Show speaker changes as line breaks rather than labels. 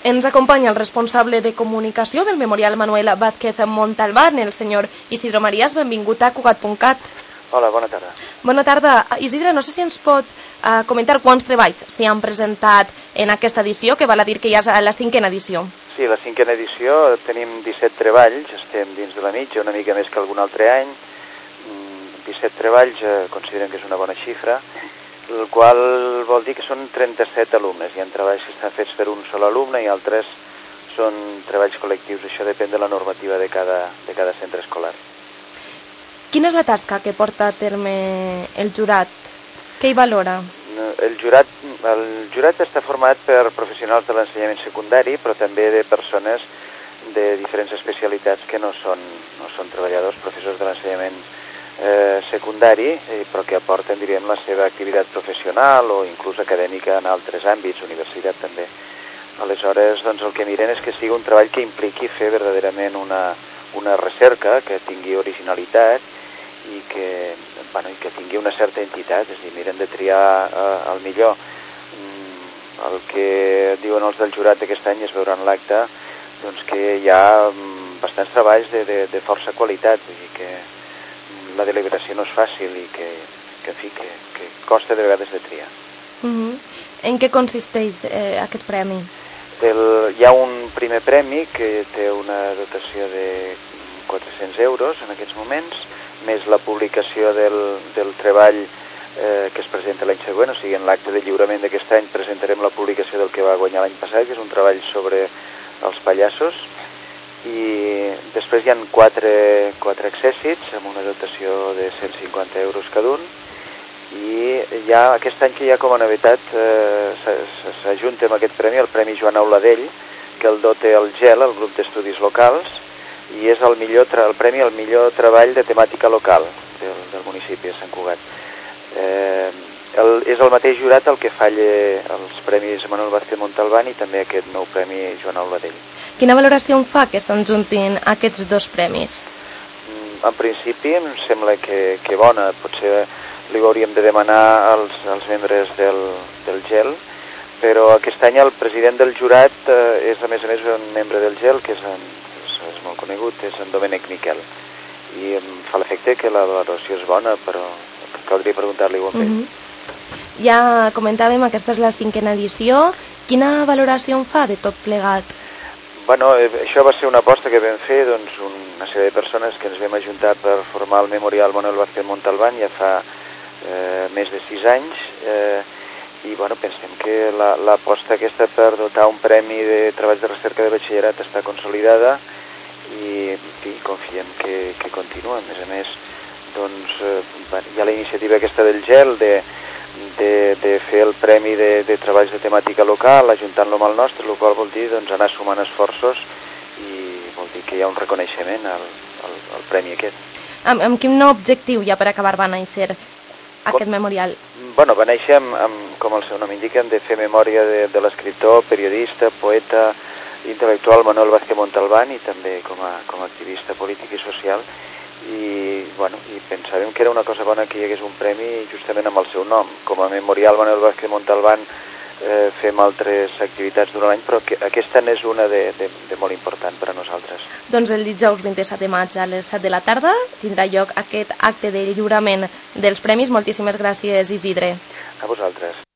Ens acompanya el responsable de comunicació del Memorial Manuel Vázquez Montalbán, el senyor Isidro Marías. Benvingut a Cugat.cat.
Hola, bona tarda.
Bona tarda. Isidre, no sé si ens pot comentar quants treballs s'hi han presentat en aquesta edició, que val a dir que ja és la 5ª edició.
Sí, la 5ª edició tenim 17 treballs, estem dins de la mitja, una mica més que algun altre any. 17 treballs considerem que és una bona xifra, el qual vol dir que són 37 alumnes. Hi ha treballs que estan fets per un sol alumne i altres són treballs col·lectius. Això depèn de la normativa de cada centre escolar.
Quina és la tasca que porta a terme el jurat? Què hi valora?
El jurat està format per professionals de l'ensenyament secundari, però també de persones de diferents especialitats que no són treballadors, professors de l'ensenyament secundari, però que aporten, diríem, la seva activitat professional o inclús acadèmica en altres àmbits, universitat també. Aleshores, doncs, el que miren és que sigui un treball que impliqui fer verdaderament una recerca, que tingui originalitat i que tingui una certa entitat, és a dir, miren de triar el millor. El que diuen els del jurat d'aquest any és veure en l'acte doncs, que hi ha bastants treballs de força qualitat, vull dir que la deliberació no és fàcil i que costa de vegades de triar.
En què consisteix aquest premi?
Hi ha un primer premi que té una dotació de 400 euros en aquests moments, més la publicació del treball que es presenta l'any següent, o sigui, en l'acte de lliurament d'aquest any presentarem la publicació del que va guanyar l'any passat, que és un treball sobre els pallassos, i després hi ha 4 accèssits amb una dotació de 150 euros cada un, i ja aquest any que hi ha com a novetat s'ajunta amb aquest premi, el Premi Joan Auladell, que el dota el GEL, el grup d'estudis locals, i és el premi al millor treball de temàtica local del municipi de Sant Cugat. És el mateix jurat el que falla els premis Manuel Vázquez Montalbán i també aquest nou premi Joan Auladell.
Quina valoració en fa que s'enjuntin aquests dos premis?
En principi em sembla que bona. Potser li hauríem de demanar als membres del GEL, però aquest any el president del jurat és a més un membre del GEL, que és molt conegut, és en Domènec Miquel, i em fa l'efecte que la valoració és bona, però caldria preguntar-li igualment.
Ja comentàvem, aquesta és la 5ª edició. Quina valoració en fa de tot plegat?
Bueno, això va ser una aposta que vam fer, doncs, una sèrie de persones que ens vam ajuntar per formar el Memorial Manuel Vázquez Montalbán ja fa més de 6 anys, i bueno, pensem que l'aposta aquesta per dotar un premi de treballs de recerca de batxillerat està consolidada i confiem que continua. A més, doncs, hi ha la iniciativa aquesta del GEL de fer el premi de treballs de temàtica local, ajuntant-lo amb el nostre, el qual vol dir doncs, anar sumant esforços i vol dir que hi ha un reconeixement al premi aquest.
Amb quin objectiu ja per acabar va néixer aquest memorial?
Bueno, va néixer com el seu nom indica, de fer memòria de l'escriptor, periodista, poeta, intel·lectual Manuel Vázquez Montalbán i també com a activista polític i social. I pensàvem que era una cosa bona que hi hagués un premi justament amb el seu nom. Com a Memorial Manuel Vázquez Montalbán fem altres activitats durant l'any, però aquesta n'és una de molt important per a nosaltres.
Doncs el dijous 27 de maig a les 7 de la tarda tindrà lloc aquest acte de lliurament dels premis. Moltíssimes gràcies, Isidre.
A vosaltres.